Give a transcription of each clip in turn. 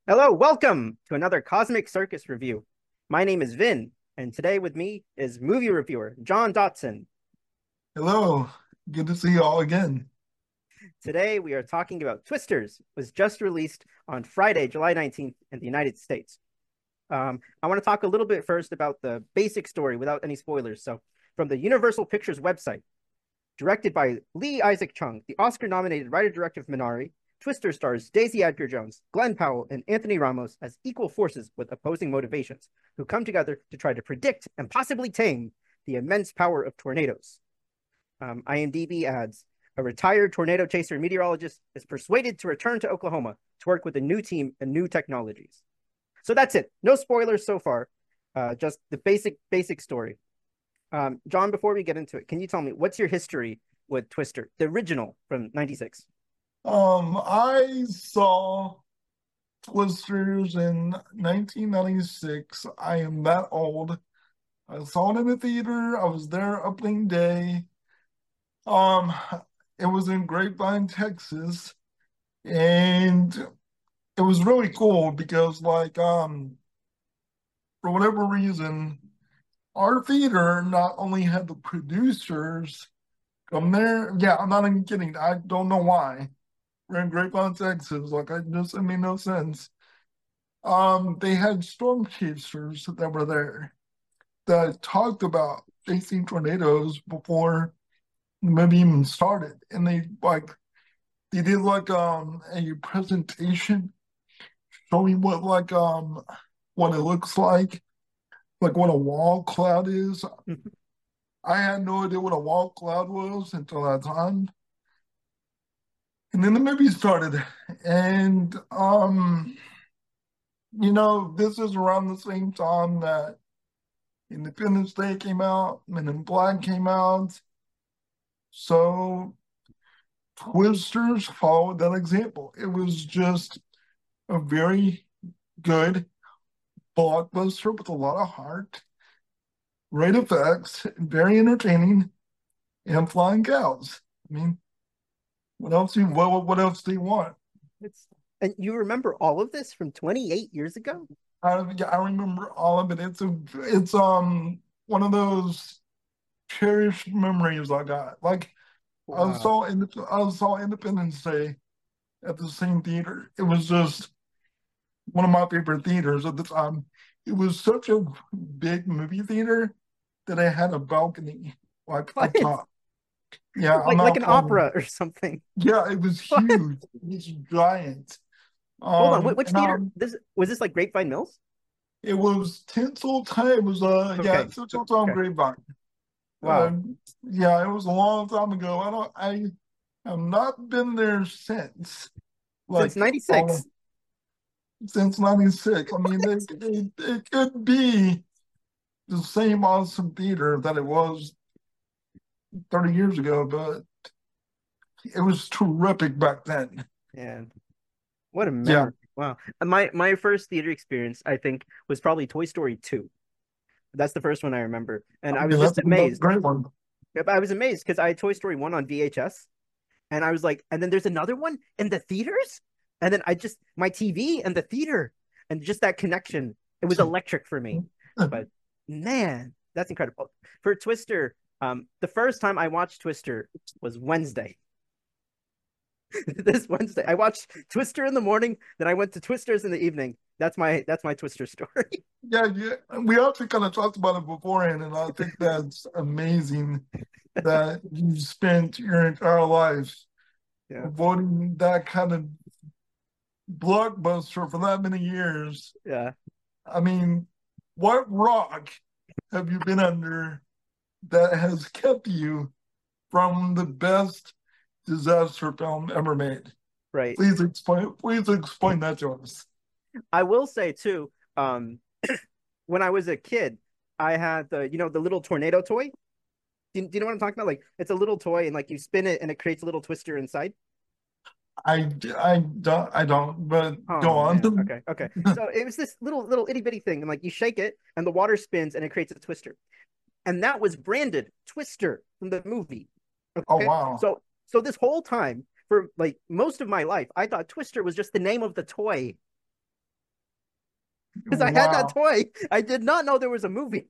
Hello, welcome to another Cosmic Circus review. My name is Vin, and today with me is movie reviewer John Dotson. Hello, good to see you all again. Today we are talking about Twisters, was just released on Friday, July 19th in the United States. I want to talk a little bit first about the basic story without any spoilers. So, from the Universal Pictures website, directed by Lee Isaac Chung, the Oscar-nominated writer-director of Minari, Twister stars Daisy Edgar Jones, Glenn Powell, and Anthony Ramos as equal forces with opposing motivations who come together to try to predict and possibly tame the immense power of tornadoes. IMDb adds a retired tornado chaser meteorologist is persuaded to return to Oklahoma to work with a new team and new technologies. So that's it. No spoilers so far. Just the basic story. John, before we get into it, can you tell me what's your history with Twister, the original from '96? I saw Twisters in 1996. I am that old. I saw it in the theater. I was there opening day. Um, it was in Grapevine, Texas, and it was really cool because, for whatever reason, our theater not only had the producers come there. Yeah, I'm not even kidding. I don't know why. We're in Grapevine, Texas. It made no sense. They had storm chasers that were there that talked about facing tornadoes before the movie even started, and they did a presentation showing what it looks like what a wall cloud is. I had no idea what a wall cloud was until that time. And then the movie started, and this is around the same time that Independence Day came out, Men in Black came out. So Twisters followed that example. It was just a very good blockbuster with a lot of heart, great effects, very entertaining, and flying cows. I mean, what else do you want? It's and you remember all of this from 28 years ago? I remember all of it. It's one of those cherished memories I got. Wow. I saw Independence Day at the same theater. It was just one of my favorite theaters at the time. It was such a big movie theater that I had a balcony like What? up top. Yeah, I'm Like not an playing. opera or something. Yeah, it was What? huge. It was giant. Hold on. Which And theater? This was this like Grapevine Mills? It was Tinsel time. It was Okay. Tinsel Time Okay. Grapevine. Wow. Yeah, it was a long time ago. I have not been there since, Since like, '96. since '96. I mean, it could be the same awesome theater that it was 30 years ago, but it was terrific back then. And what a Yeah, memory. Wow. My first theater experience, I think, was probably Toy Story 2. That's the first one I remember. And I I was mean, just that's a amazed. great one. Yep, I was amazed because I had Toy Story 1 on VHS. And I was like, and then there's another one in the theaters? And then my TV and the theater and just that connection, it was electric for me. But man, that's incredible. For Twister, the first time I watched Twister was Wednesday. This Wednesday. I watched Twister in the morning, then I went to Twisters in the evening. That's my Twister story. Yeah. We actually kind of talked about it beforehand, and I think that's amazing that you spent your entire life Yeah. avoiding that kind of blockbuster for that many years. Yeah. I mean, what rock have you been under that has kept you from the best disaster film ever made? Right. Please explain that to us. I will say too, when I was a kid, I had the little tornado toy. Do you know what I'm talking about? Like it's a little toy and like you spin it and it creates a little twister inside. I don't, but go Oh man. on. Okay. Okay. So it was this little itty bitty thing, and like you shake it and the water spins and it creates a twister. And that was branded Twister from the movie. Oh Okay. wow. So this whole time, for like most of my life, I thought Twister was just the name of the toy. because I had that Wow. toy. I did not know there was a movie.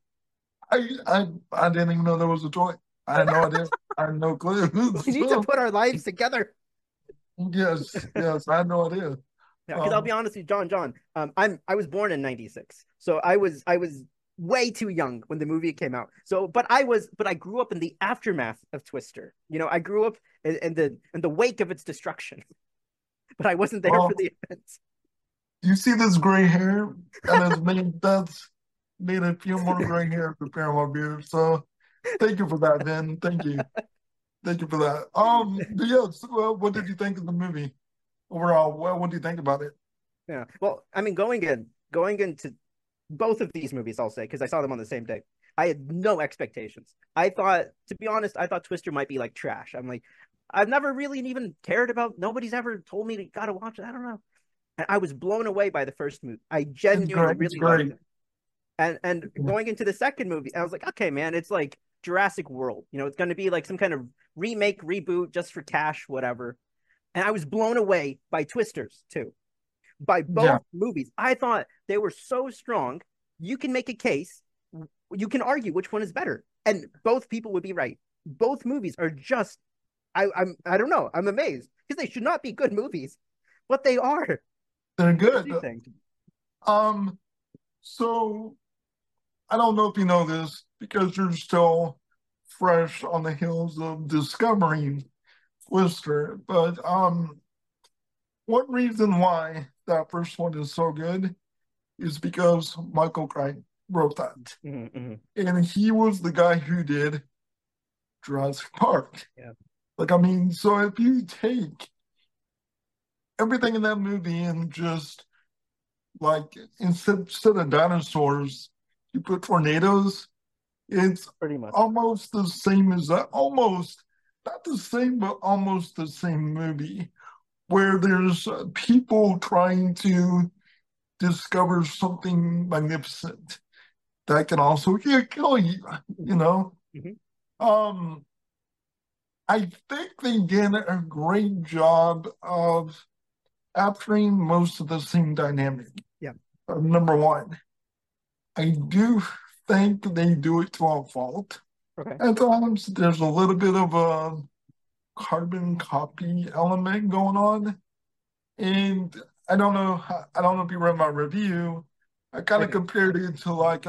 I didn't even know there was a toy. I had no idea. I had no clue. We need to So put our lives together. yes, yes, I had no idea. Yeah, because I'll be Um, honest with you, John. I was born in '96, so I was way too young when the movie came out. So, but I grew up in the aftermath of Twister. I grew up in the wake of its destruction, but I wasn't there for well, the events. you see this gray hair that has made a few more gray hair preparing my beard. So thank you for that, Ben. Thank you. Thank you for that. But yes, well, what did you think of the movie overall? What do you think about it? Yeah. Well, I mean, going into both of these movies, I'll say, because I saw them on the same day. I had no expectations. I thought, to be honest, I thought Twister might be like trash. I'm like, I've never really even cared about. Nobody's ever told me to gotta watch it. I don't know. And I was blown away by the first movie. I It's genuinely great. It's really liked great. it. And going into the second movie, I was like, okay, man, it's like Jurassic World. It's going to be like some kind of remake, reboot, just for cash, whatever. And I was blown away by Twisters too, by Yeah, both movies. I thought they were so strong. You can make a case. You can argue which one is better, and both people would be right. Both movies are just. I don't know. I'm amazed because they should not be good movies, but they are. they're What do good. you think? Um, so I don't know if you know this because you're still fresh on the heels of discovering Twister, but one reason why that first one is so good is because Michael Crichton wrote that, Mm-hmm. and he was the guy who did Jurassic Park. Yeah, Like, I mean, so if you take everything in that movie and just like instead of dinosaurs, you put tornadoes, it's pretty much. almost the same as that, almost not the same, but almost the same movie where there's people trying to discover something magnificent that can also kill you, you Mm-hmm. know? Mm-hmm. Um, I think they did a great job of capturing most of the same dynamic. Yeah. Number one, I do think they do it to a fault. Okay. At times, there's a little bit of a carbon copy element going on. And I don't know if you read my review. I kind I of did. compared it to like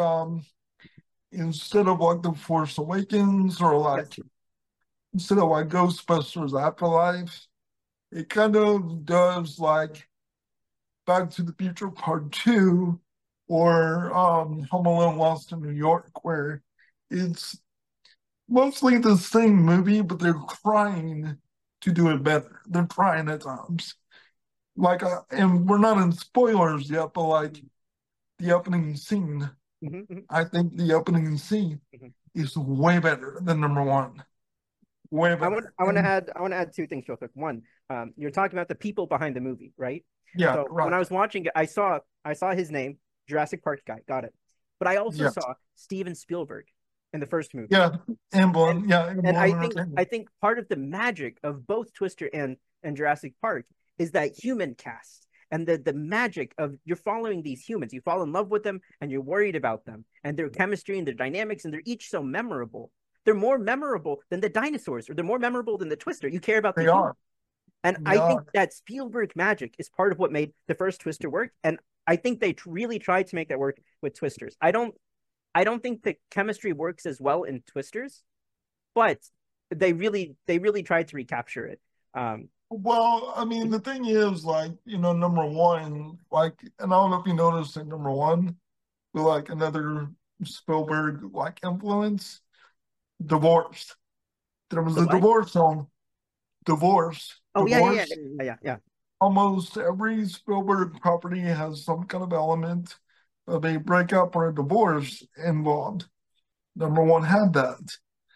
instead of like The Force Awakens or Yes. like instead of like Ghostbusters Afterlife, it kind of does like Back to the Future Part Two or Home Alone Lost in New York, where it's mostly the same movie, but they're trying to do it better. They're trying at times. Like, and we're not in spoilers yet, but like the opening scene, Mm-hmm. I think the opening scene Mm-hmm. is way better than number one. Way I want better. I want to And add I want to add two things real quick. One, you're talking about the people behind the movie, right? yeah, So when right. I was watching it, I saw his name, Jurassic Park guy, got it. But I also Yeah. saw Steven Spielberg in the first movie, Yeah. and Amblin. Yeah. and I Amblin think I Entertainment. think part of the magic of both Twister and Jurassic Park is that human cast and the magic of you're following these humans. You fall in love with them and you're worried about them and their chemistry and their dynamics, and they're each so memorable. They're more memorable than the dinosaurs, or they're more memorable than the Twister. You care about the They human. are. And They I think are. that Spielberg magic is part of what made the first Twister work. And I think they really tried to make that work with Twisters. I don't think the chemistry works as well in Twisters, but they really tried to recapture it. Um, Well, I mean, the thing is, like, number one, like, and I don't know if you noticed in number one, but like another Spielberg like influence, divorce. There was the a what? divorce song, divorce, Oh yeah, yeah, yeah, divorce. yeah, yeah, yeah. Almost every Spielberg property has some kind of element of a breakup or a divorce involved. Number one had that.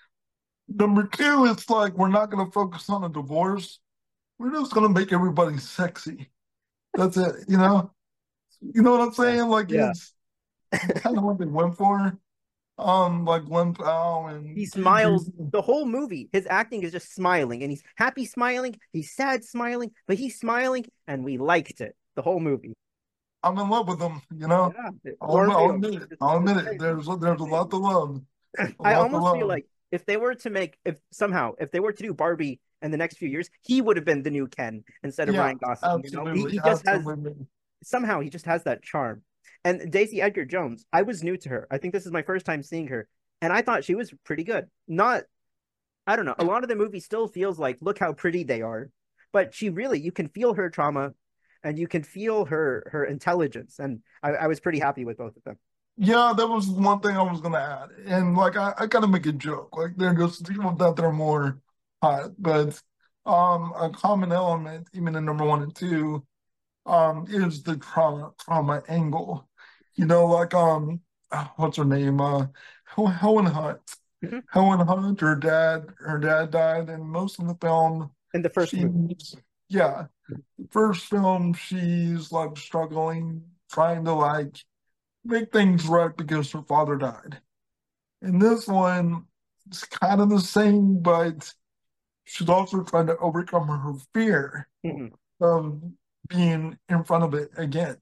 Number two, it's like we're not going to focus on a divorce. We're just going to make everybody sexy. That's it. You know what I'm Yeah, saying? Like yeah. it's kind of what they went for. Like Glenn Powell He and Kate smiles Beaton. the whole movie. His acting is just smiling, and he's happy smiling. He's sad smiling, but he's smiling, and we liked it the whole movie. I'm in love with them, you know. Yeah, I'll Orville, admit it. just I'll the admit it. same. There's a lot to love. A I lot to almost feel love. like if they were to make, if somehow, if they were to do Barbie in the next few years, he would have been the new Ken instead of Yeah, Ryan Gosling. You know, absolutely, he just has, absolutely. somehow he just has that charm. And Daisy Edgar Jones, I was new to her. I think this is my first time seeing her, and I thought she was pretty good. Not, I don't know. A lot of the movie still feels like, look how pretty they are, but she really, you can feel her trauma, and you can feel her intelligence, and I was pretty happy with both of them. Yeah, that was one thing I was gonna add. And like I gotta make a joke. Like they're just people that they're more hot, but a common element, even in number one and two, is the trauma angle. You know, like what's her name? Helen Hunt. Mhm. Helen Hunt, her dad died, and most of the film, In the first movie. she's yeah, the first film, she's like struggling, trying to like make things right because her father died. In this one, it's kind of the same, but she's also trying to overcome her fear Mhm. of being in front of it again.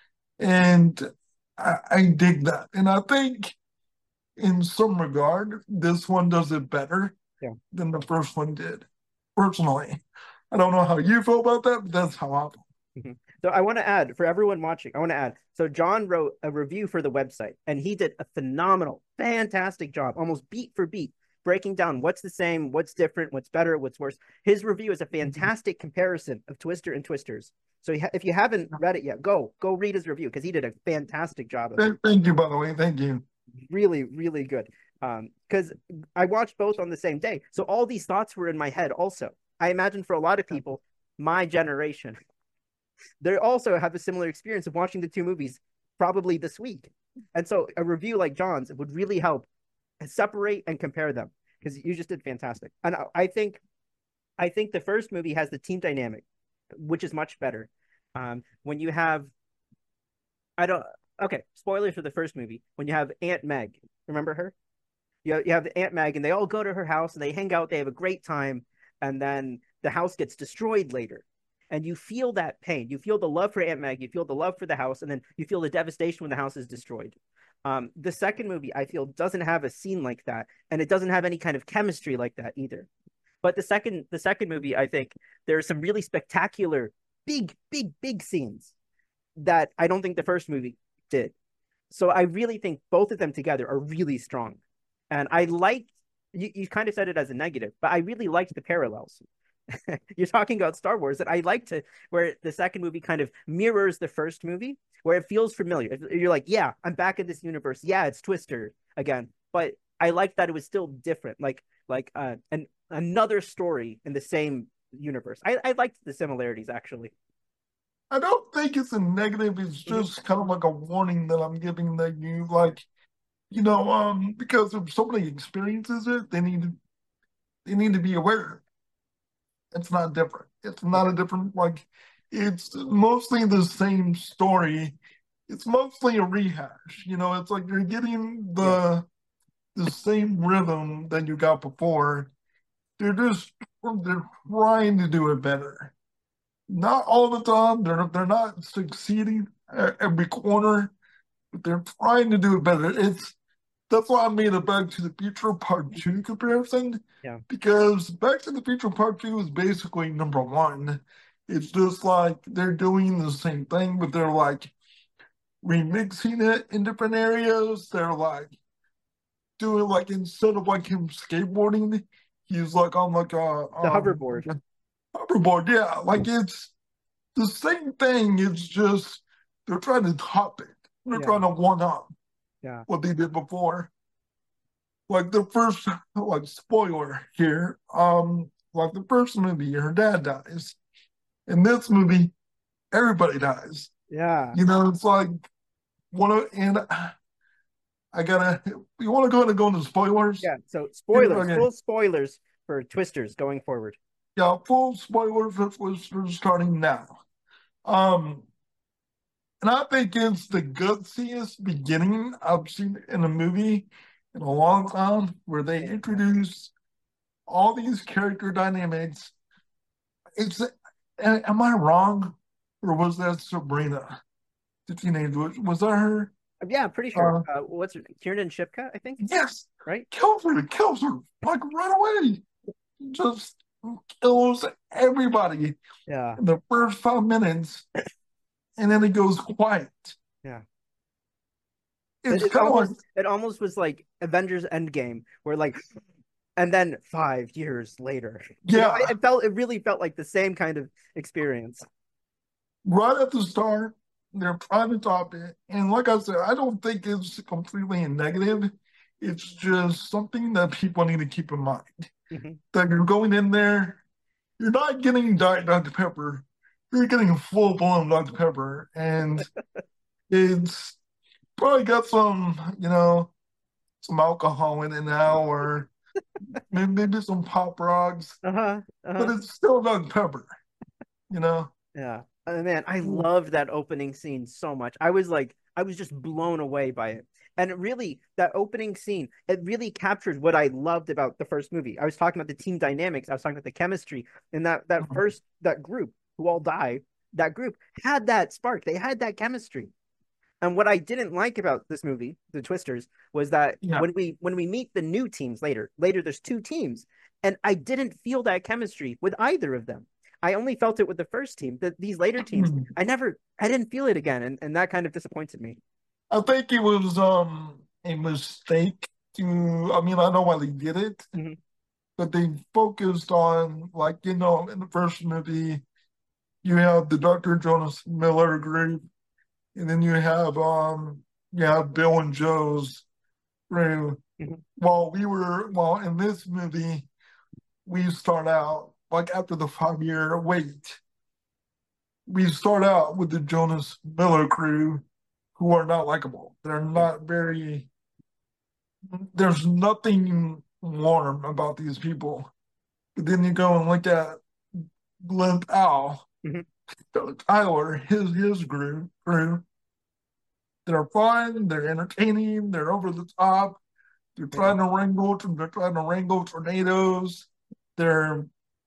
And I dig that. And I think in some regard, this one does it better Yeah. than the first one did, personally. I don't know how you feel about that, but that's how I feel. Mhm. So I want to add for everyone watching, I want to add. So John wrote a review for the website, and he did a phenomenal, fantastic job, almost beat for beat, breaking down what's the same, what's different, what's better, what's worse. His review is a fantastic comparison of Twister and Twisters. So if you haven't read it yet, go read his review because he did a fantastic job of it. Thank you, by the way. Thank you. Really, really good. Because I watched both on the same day, so all these thoughts were in my head. Also, I imagine for a lot of people, my generation, they also have a similar experience of watching the two movies probably this week. And so a review like John's would really help separate and compare them because you just did fantastic. And I think the first movie has the team dynamic, which is much better. When you have I don't okay, spoilers for the first movie. When you have Aunt Meg, remember her? You have Aunt Meg and they all go to her house and they hang out, they have a great time, and then the house gets destroyed later. And you feel that pain. You feel the love for Aunt Meg, you feel the love for the house, and then you feel the devastation when the house is destroyed. The second movie, I feel, doesn't have a scene like that, and it doesn't have any kind of chemistry like that either. But the second movie, I think there are some really spectacular, big, big, big scenes that I don't think the first movie did. So I really think both of them together are really strong. And I liked, you kind of said it as a negative, but I really liked the parallels. You're talking about Star Wars, and I liked it where the second movie kind of mirrors the first movie, where it feels familiar. You're like, yeah, I'm back in this universe. Yeah, it's Twister again. But I liked that it was still different, like another story in the same universe. I liked the similarities actually. I don't think it's a negative. It's Mhm. just kind of like a warning that I'm giving that you like, because if somebody experiences it, they need to be aware. It's not different. It's not Okay. a different like. It's mostly the same story. It's mostly a rehash. It's like you're getting Yeah. the same rhythm that you got before. They're trying to do it better. Not all the time. They're not succeeding at every corner, but they're trying to do it better. That's why I made a Back to the Future Part Two comparison, Yeah. because Back to the Future Part Two is basically number one. It's just like they're doing the same thing, but they're like remixing it in different areas. They're like doing like instead of like him skateboarding, he's like on like The hoverboard. a hoverboard. Yeah, like it's the same thing. It's just they're trying to top it. They're Yeah. trying to one up Yeah. what they did before. Like the first, like spoiler here. Like the first movie, her dad dies. In this movie, everybody dies. Yeah. It's like one of and I gotta. You want to go ahead and go into spoilers? Yeah. So spoilers, Okay. full spoilers for Twisters going forward. Yeah, full spoilers for starting now. Um, and I think it's the gutsiest beginning I've seen in a movie in a long time, where they introduce all these character dynamics. It's Am I wrong, or was that Sabrina? the teenage witch. Was that her? Yeah, I'm pretty sure. Uh, What's her name? Kiernan Shipka, I think, yes, right? kills her like right away. Just kills everybody Yeah, in the first 5 minutes, and then it goes quiet. yeah. It's kind of like, It almost was like Avengers Endgame, where like, and then 5 years later, yeah, it really felt like the same kind of experience. right at the start, they're trying to top it. And like I said, I don't think it's completely a negative. It's just something that people need to keep in mind. Hmm. That you're going in there, you're not getting Diet Dr. Pepper, you're getting full blown Dr. Pepper. And it's probably got some alcohol in it now, or maybe some pop rocks, Uh-huh. but Uh-huh. it's still Dr. Pepper, you know? Yeah. Man, I loved that opening scene so much. I was just blown away by it. And it really, that opening scene, it really captured what I loved about the first movie. I was talking about the team dynamics. I was talking about the chemistry, and that group who all die, that group had that spark. They had that chemistry. And what I didn't like about this movie, The Twisters, was that Yeah. when we meet the new teams later there's two teams, and I didn't feel that chemistry with either of them. I only felt it with the first team. These later teams, I didn't feel it again, and that kind of disappointed me. I think it was a mistake to, I mean, I know why they did it, Hmm. but they focused on, like, in the first movie, you have the Dr. Jonas Miller group, and then you have Bill and Joe's group. Hmm. While in this movie, we start out like after the 5 year wait, we start out with the Jonas Miller crew who are not likable. They're Yeah. not very, there's nothing warm about these people. But then you go and look at Glenn Powell, Hmm. Tyler, his crew. They're fun, they're entertaining, they're over the top. Yeah. They're trying to wrangle tornadoes. They're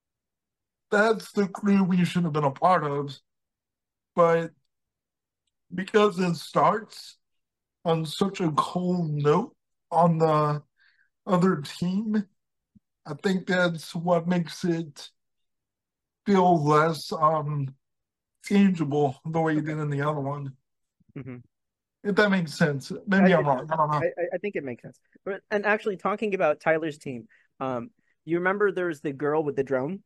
That's the crew we should have been a part of. But because it starts on such a cold note on the other team, I think that's what makes it feel less tangible the way you Okay. did in the other one. Hmm. If that makes sense. Maybe I'm It wrong. does. I don't know. I think it makes sense. And actually, talking about Tyler's team, um, you remember there was the girl with the drone?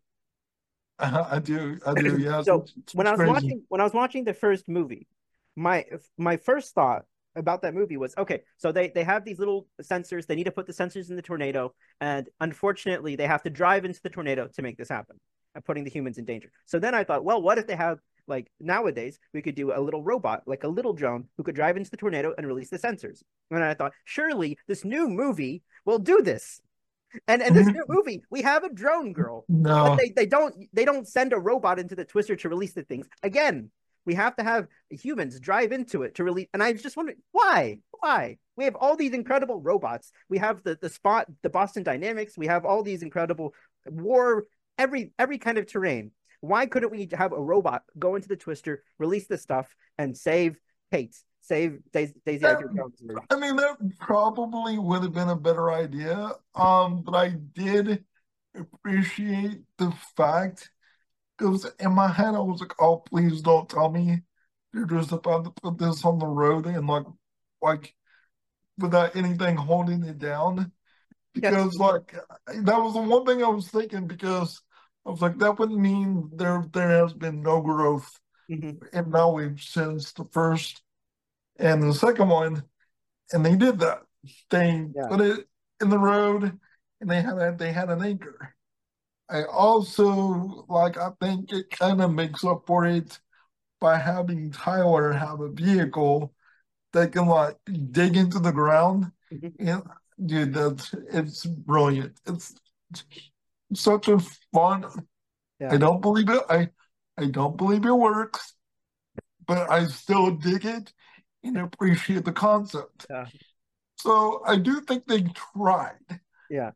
I do. I do. Yes, So it's crazy. when I was watching the first movie, my my first thought about that movie was, okay, so they have these little sensors. They need to put the sensors in the tornado, and unfortunately, they have to drive into the tornado to make this happen, and putting the humans in danger. So then I thought, well, what if they have, like, nowadays we could do a little robot, like a little drone, who could drive into the tornado and release the sensors. And I thought, surely this new movie will do this. And in this new movie, we have a drone girl, but No. they don't send a robot into the twister to release the things. Again, we have to have humans drive into it to release. And I just wonder why? Why? We have all these incredible robots. We have the spot, the Boston Dynamics. We have all these incredible war, every kind of terrain. Why couldn't we have a robot go into the twister, release the stuff, and save Kate, save Daisy That, Edgar Jones? I mean, that probably would have been a better idea. But I did appreciate the fact because in my head I was like, "Oh, please don't tell me you're just about to put this on the road and like without anything holding it down." Yes. Because like that was the one thing I was thinking because I was like, that would mean there has been no growth Hmm. in knowledge since the first and the second one, and they did that. They Yeah. put it in the road, and they had an anchor. I also I think it kind of makes up for it by having Tyler have a vehicle that can like dig into the ground. Hmm. And dude, it's brilliant. It's such a fun. I Yeah. don't believe it. I don't believe it works, but I still dig it and appreciate the concept. Yeah. So I do think they tried. Yeah.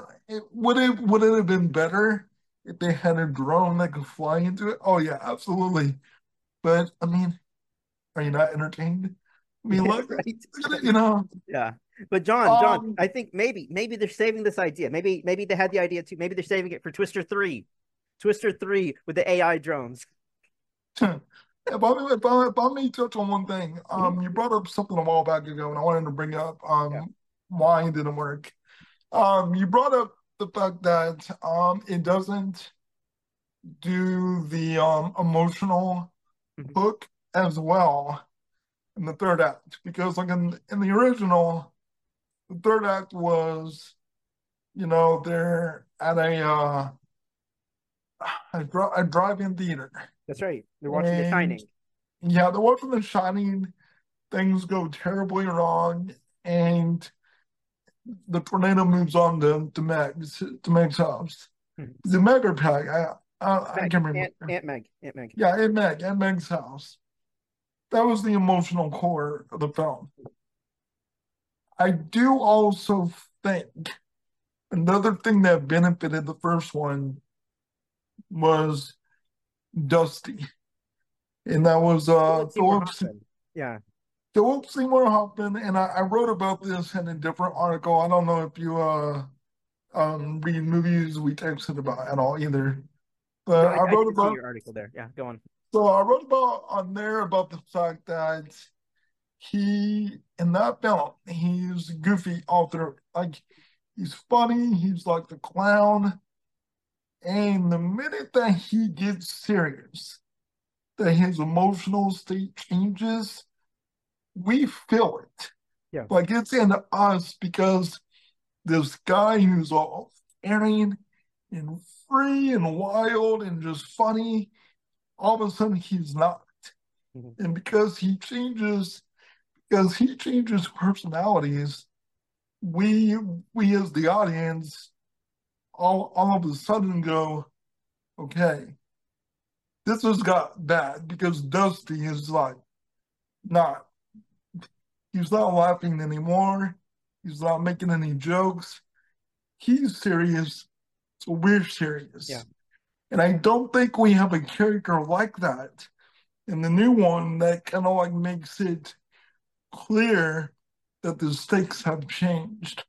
Would it have been better if they had a drone that could fly into it? Oh yeah, absolutely. But I mean, are you not entertained? I mean, Yeah, look, right. you know, Yeah. But John, um, I think maybe they're saving this idea. Maybe they had the idea too. Maybe they're saving it for Twister 3. Twister 3 with the AI drones. if I may touch on one thing, Mhm. you brought up something a while back ago, and I wanted to bring up Yeah. why it didn't work. You brought up the fact that it doesn't do the emotional Mhm. hook as well in the third act because like in the original, the third act was they're at a drive-in theater That's right. They're watching The and Shining. yeah, they're watching The Shining. Things go terribly wrong, and the tornado moves on to Meg's house. Mhm. The Meg or Peg? I Meg, can't remember. Aunt Meg. Yeah, at Meg's house. That was the emotional core of the film. I do also think another thing that benefited the first one was Dusty, and that was Philip Seymour Hoffman. Yeah. Philip Seymour Hoffman. And I wrote about this in a different article. I don't know if you read movies we texted about at all either, No, but I did see your article there. Yeah, go on. I wrote about on there about the fact that he in that film he's goofy all through. Like he's funny, he's like the clown, and the minute that he gets serious, that his emotional state changes, we feel it. Yeah. Like it's in us because this guy who's all caring and free and wild and just funny, all of a sudden he's not. Mhm. And because he changes personalities, we as the audience all of a sudden go, okay, this has got bad because Dusty is like not he's not laughing anymore. He's not making any jokes. He's serious, so we're Yeah. serious. And I don't think we have a character like that in the new one that kind of like makes it clear that the stakes have changed.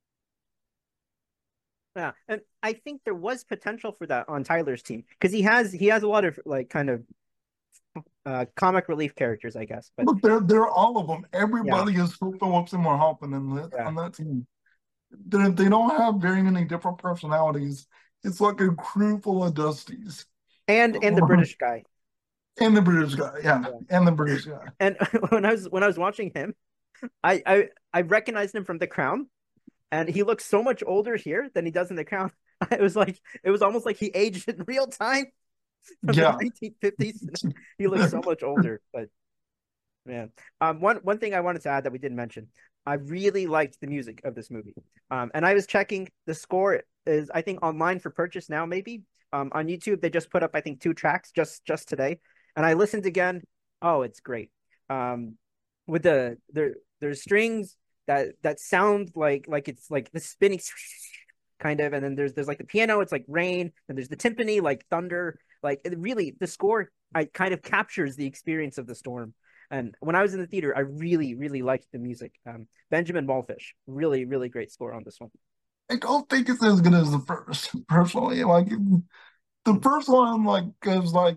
Yeah. And I think there was potential for that on Tyler's team because he has a lot of like kind of comic relief characters, I guess. But But they're all of them. yeah, Everybody is Philip Seymour Hoffman yeah. on that team. They don't have very many different personalities. It's like a crew full of Dusties. And the British guy. And the British guy, yeah, Yeah. and the British guy. And when I was watching him, I recognized him from The Crown, and he looks so much older here than he does in The Crown. It was almost like he aged in real time from the Yeah. 1950s. He looks so much older. But man, one thing I wanted to add that we didn't mention, I really liked the music of this movie. And I was checking the score is I think online for purchase now maybe. On YouTube they just put up I think two tracks just today, and I listened again. Oh, it's great. Um, with there's strings that sound like it's like the spinning kind of, and then there's like the piano, it's like rain, and there's the timpani like thunder. Like it really, the score I kind of captures the experience of the storm. And when I was in the theater, I really liked the music. Benjamin Wallfish, really great score on this one. I don't think it's as good as the first, personally. Like the Mhm. first one, like, cause like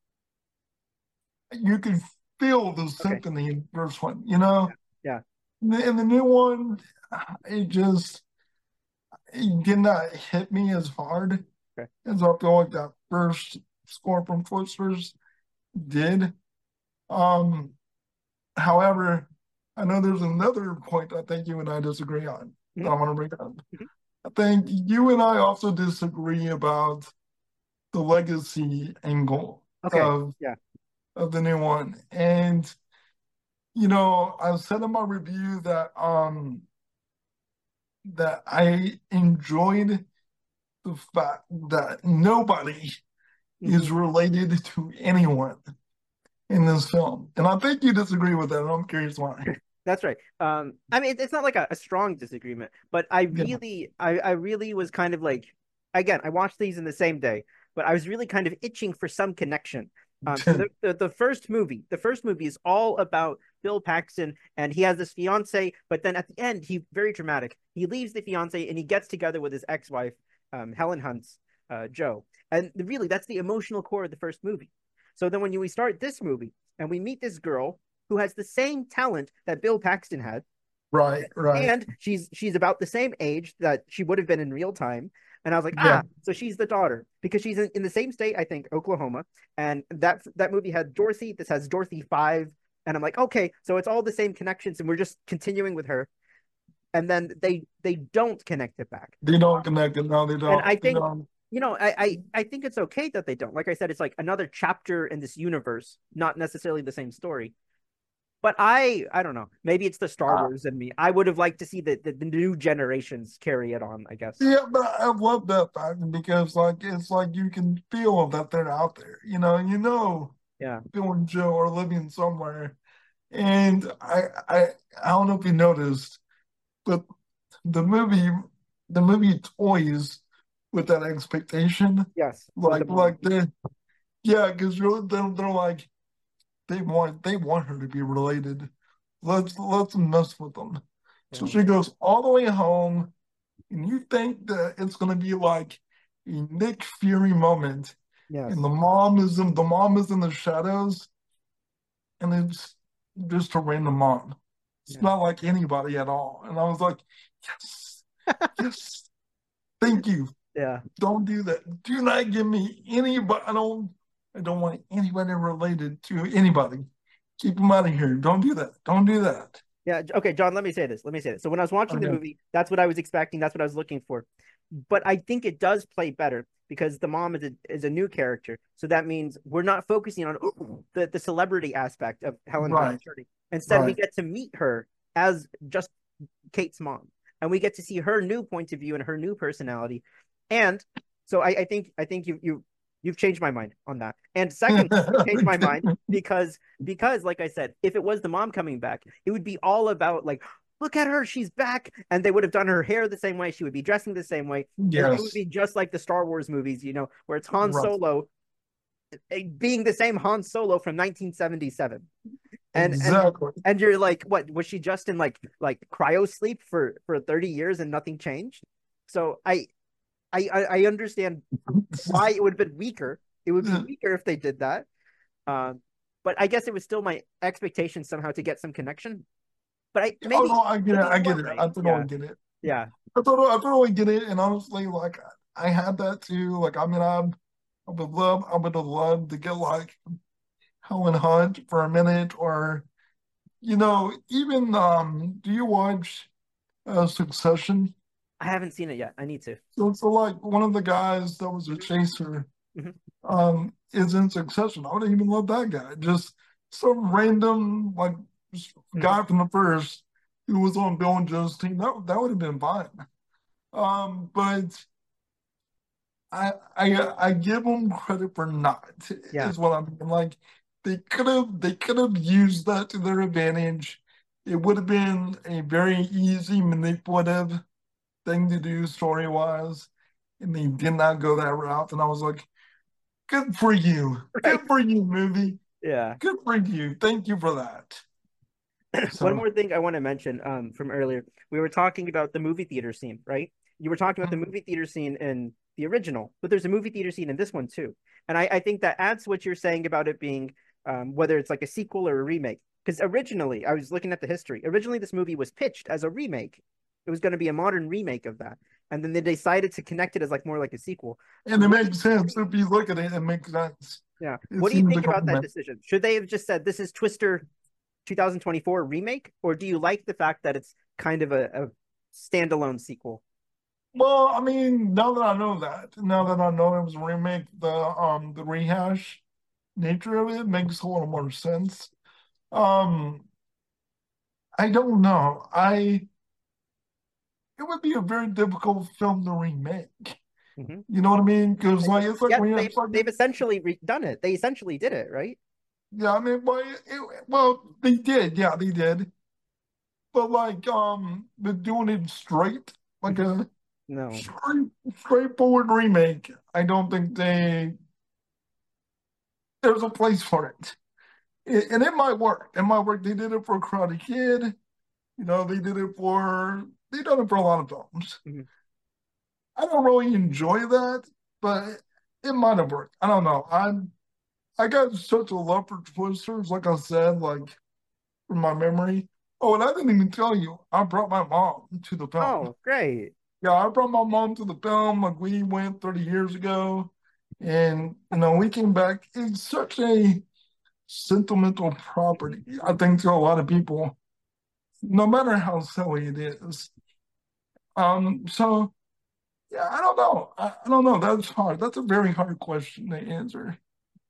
you can feel the Okay. symphony in the first one, you know? Yeah. In the new one, it just it did not hit me as hard Okay. as I feel like that first score from Twisters did. Um, However, I know there's another point I think you and I disagree on that Mhm. I want to bring up. Mhm. I think you and I also disagree about the legacy angle Okay. Yeah. of the new one. And I said in my review that I enjoyed the fact that nobody Mhm. is related to anyone in this film. And I think you disagree with that, and I'm curious why. That's right. I mean, it's not like a strong disagreement, but Yeah. I really was kind of like, again, I watched these in the same day, but I was really kind of itching for some connection. So the first movie is all about Bill Paxton, and he has this fiance, but then at the end, he very dramatic. He leaves the fiance and he gets together with his ex-wife, Helen Hunt's Joe, and really that's the emotional core of the first movie. So then when we start this movie and we meet this girl who has the same talent that Bill Paxton had, Right, right. and she's about the same age that she would have been in real time. And I was like, Yeah. so she's the daughter because she's in the same state, I think, Oklahoma. And that movie had Dorothy. This has Dorothy 5. And I'm like, okay, so it's all the same connections, and we're just continuing with her. And then they don't connect it back. They don't connect it. No, they And I don't. They think, don't. I think it's okay that they don't. Like I said, it's like another chapter in this universe, not necessarily the same story. But I don't know. Maybe it's the Star Uh, Wars in me. I would have liked to see the new generations carry it on, I guess. yeah, but I love that fact because like it's like you can feel that they're out there. Yeah. Bill and Joe are living somewhere. And I don't know if you noticed, but the movie the movie toys with that expectation. Yes. With the Like mom. they yeah, because they're like they want her to be related. Let's mess with them. So Yeah. she goes all the way home, and you think that it's gonna be like a Nick Fury moment, and Yes. the mom is in the shadows, and it's just a random mom. It's Yeah. not like anybody at all. And I was like, yes, yes, thank you. Yeah. Don't do that. Do not give me anybody. I don't want anybody related to anybody. Keep them out of here. Don't do that. Don't do that. Yeah. Okay, John, let me say this. Let me say this. So when I was watching the Okay. movie, that's what I was expecting. That's what I was looking for. But I think it does play better because the mom is a new character. So that means we're not focusing on the celebrity aspect of Helen Hunt's Right. journey. Instead, we Right. get to meet her as just Kate's mom, and we get to see her new point of view and her new personality. And so I think you've changed my mind on that. And second, you changed my mind because like I said, if it was the mom coming back, it would be all about like, look at her, she's back, and they would have done her hair the same way, she would be dressing the same way. It would Yes. be just like the Star Wars movies, where it's Han Right. Solo being the same Han Solo from 1977. And Exactly. and you're like, what was she just in like cryo sleep for 30 years and nothing changed? So I understand why it would have been weaker. It would be weaker if they did that. Um, but I guess it was still my expectation somehow to get some connection. But Oh maybe no, I get it. maybe I you get are it. right. I totally Yeah, get it. yeah, I totally get it. And honestly, like I had that too. Like I mean, I would have loved to get like Helen Hunt for a minute, or even do you watch Succession? I haven't seen it yet. I need to. So like one of the guys that was a chaser Hmm. is in Succession. I would even love that guy. Just some random like Hmm. guy from the first who was on Bill and Joe's team. That would have been fine. But I give them credit for not Yeah, is what I mean. Like they could have used that to their advantage. It would have been a very easy manipulative thing to do story wise, and they did not go that route. And I was like, good for you, right. good for you, movie, Yeah. good for you. Thank you for that. One So more thing I want to mention from earlier. We were talking about the movie theater scene, right? You were talking about the movie theater scene in the original, but there's a movie theater scene in this one too. And I think that adds to what you're saying about it being whether it's like a sequel or a remake. Because originally, I was looking at the history. Originally, this movie was pitched as a remake. It was going to be a modern remake of that. And then they decided to connect it as like more like a sequel. and it What do makes sense if you look at it. It makes sense. Yeah. It What do you seems think to about that complement. decision? Should they have just said this is Twister 2024 remake, or do you like the fact that it's kind of a standalone sequel? Well, I mean, now that I know it was a remake, the rehash nature of it makes a little more sense. Um, I don't know. It would be a very difficult film to remake. Mm-hmm. You know what I mean? Because like it's like Yet when you have they've like they've essentially done it. They essentially did it, right? yeah, I mean, well, they did, yeah, they did. But like they're doing it straight, like Mm-hmm. a No. straightforward remake. I don't think they there's a place for and it might work. It might work. They did it for Karate Kid. You know, they done it for a lot of films. Mhm. I don't really enjoy that, but it might have worked. I don't know. I got such a love for Twisters, like I said, like from my memory. Oh, and I didn't even tell you, I brought my mom to the film. Oh, great. Yeah, I brought my mom to the film. Like we went 30 years ago, and we came back. It's such a sentimental property, I think, to a lot of people, no matter how silly it is. So yeah, I don't know. I don't know. That's hard. That's a very hard question to answer.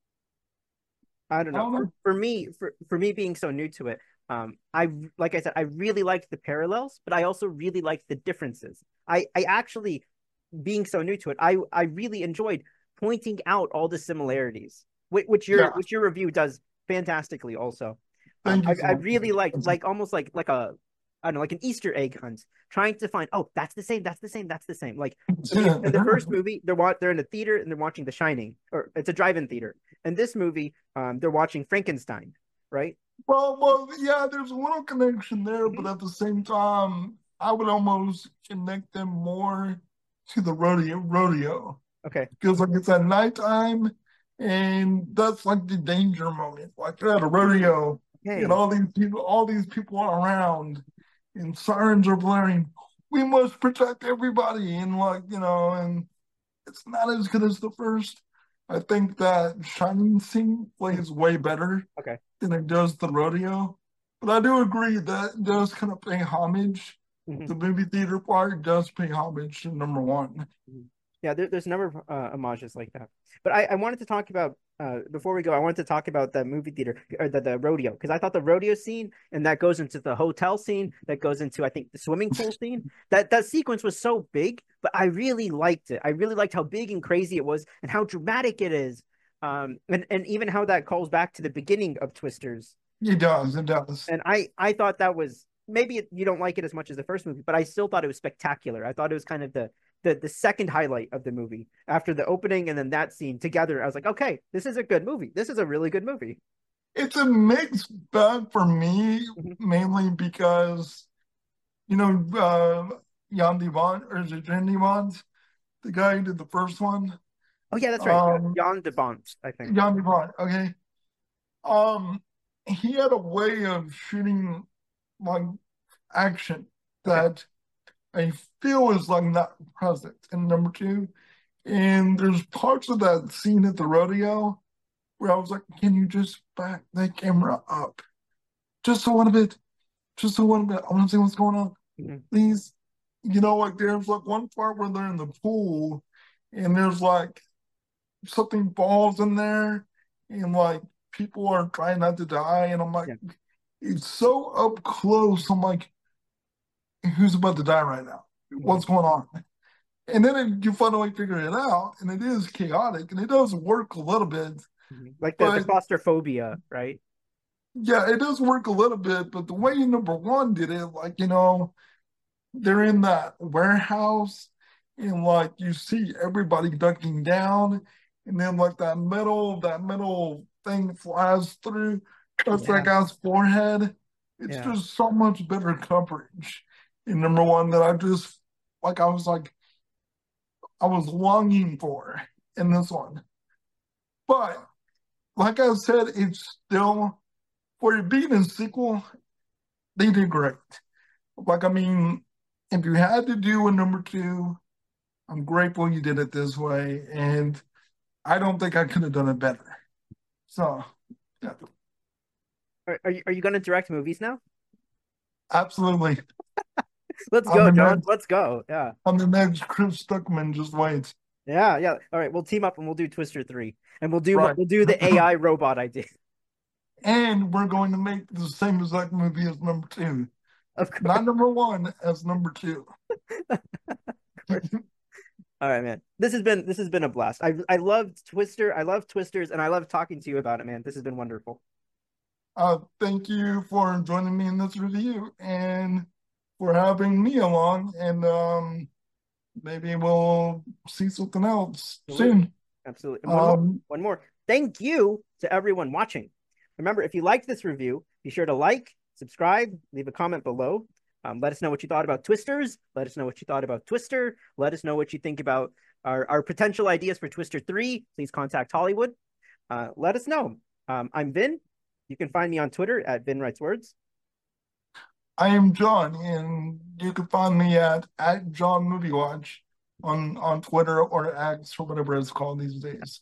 I don't I know. don't know. For me being so new to it, I like I said, I really liked the parallels, but I also really liked the differences. I actually being so new to it, I really enjoyed pointing out all the similarities, Yeah, which your review does fantastically also. thank you I so really liked much. like almost like a I don't know, like an Easter egg hunt, trying to find, oh, that's the same, that's the same, that's the same. Like in the first movie, they're in a theater and they're watching The Shining, or it's a drive-in theater. In this movie, they're watching Frankenstein, right? Yeah, there's a little connection there, but Mhm. at the same time, I would almost connect them more to the rodeo Okay. because like it's at nighttime, and that's like the danger moment. Like you're at a rodeo, and Okay. all these people are around, and sirens are blaring. We must protect everybody, and and it's not as good as the first. I think that Shining scene Mhm. plays way better Okay. than it does the rodeo. But I do agree that it does kind of pay homage. Mhm. The movie theater part does pay homage to number one. Mhm. Yeah, there's a number of homages like that. But I wanted to talk about before we go, I wanted to talk about the movie theater or the rodeo because I thought the rodeo scene and that goes into the hotel scene, that goes into I think the swimming pool scene. That sequence was so big, but I really liked it. I really liked how big and crazy it was and how dramatic it is. And even how that calls back to the beginning of Twisters. It does, it does. And I thought that was maybe you don't like it as much as the first movie, but I still thought it was spectacular. I thought it was kind of the second highlight of the movie after the opening and then that scene together. I was like, okay, this is a good movie. This is a really good movie. It's a mixed bag for me, Mhm. mainly because, Jan Devon, or is it Jan Devons, the guy who did the first one? Oh yeah, that's right. Um, Jan de Bont, I think. Jan Devon, okay. Um, he had a way of shooting like action Okay. that I feel is like not present in number two. And there's parts of that scene at the rodeo where I was like, can you just back that camera up just a little bit? Just a little bit. I want to see what's going on. Mhm. Please. Like there's like one part where they're in the pool and there's like something falls in there and like people are trying not to die. And I'm like, Yeah. it's so up close. I'm like, who's about to die right now? Mhm. What's going on? And then you finally figure it out, and it is chaotic, and it does work a little bit. Mhm. Like the But claustrophobia, right? yeah, it does work a little bit. But the way number one did it, like, they're in that warehouse, and like you see everybody ducking down, and then like that metal thing flies through, cuts that Yeah. guy's forehead. It's Yeah. just so much better coverage in number one that I was longing for in this one. But like I said, it's still for it being a sequel, they did great. Like I mean, if you had to do a number two, I'm grateful you did it this way, and I don't think I could have done it better. So, yeah, Are you going to direct movies now? absolutely. Let's I'm go, the John. next, Let's go. Yeah. I'm the next Chris Stuckman. Just wait. Yeah, yeah. All right, we'll team up and we'll do Twister 3. And Right. we'll do the AI robot idea. And we're going to make the same exact movie as number two, Of not course. number one, as number two. Of course. All right, man. This has been a blast. I loved Twister. I love Twisters and I love talking to you about it, man. This has been wonderful. Thank you for joining me in this review and for having me along. And maybe we'll see something else Absolutely. soon. Absolutely. And Um, one more. thank you to everyone watching. Remember, if you liked this review, be sure to like, subscribe, leave a comment below. Let us know what you thought about Twisters. Let us know what you thought about Twister. Let us know what you think about our potential ideas for Twister 3. Please contact Hollywood. Let us know. I'm Vin. You can find me on Twitter at Vin Writes Words. I am John, and you can find me at John Movie Watch on Twitter or X or whatever it's called these days.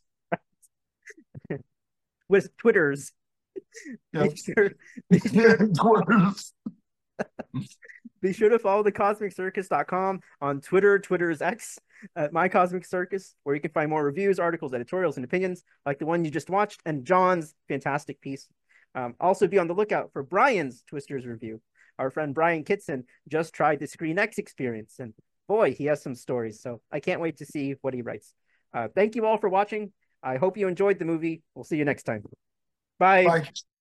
With Twitters. Yep. Be sure, Twitters. be sure to follow thecosmiccircus.com on Twitter. Twitter's X at My Cosmic Circus, where you can find more reviews, articles, editorials, and opinions like the one you just watched and John's fantastic piece. Also, be on the lookout for Brian's Twisters review. Our friend Brian Kitson just tried the Screen X experience, and boy, he has some stories. So I can't wait to see what he writes. Thank you all for watching. I hope you enjoyed the movie. We'll see you next time. Bye. Bye.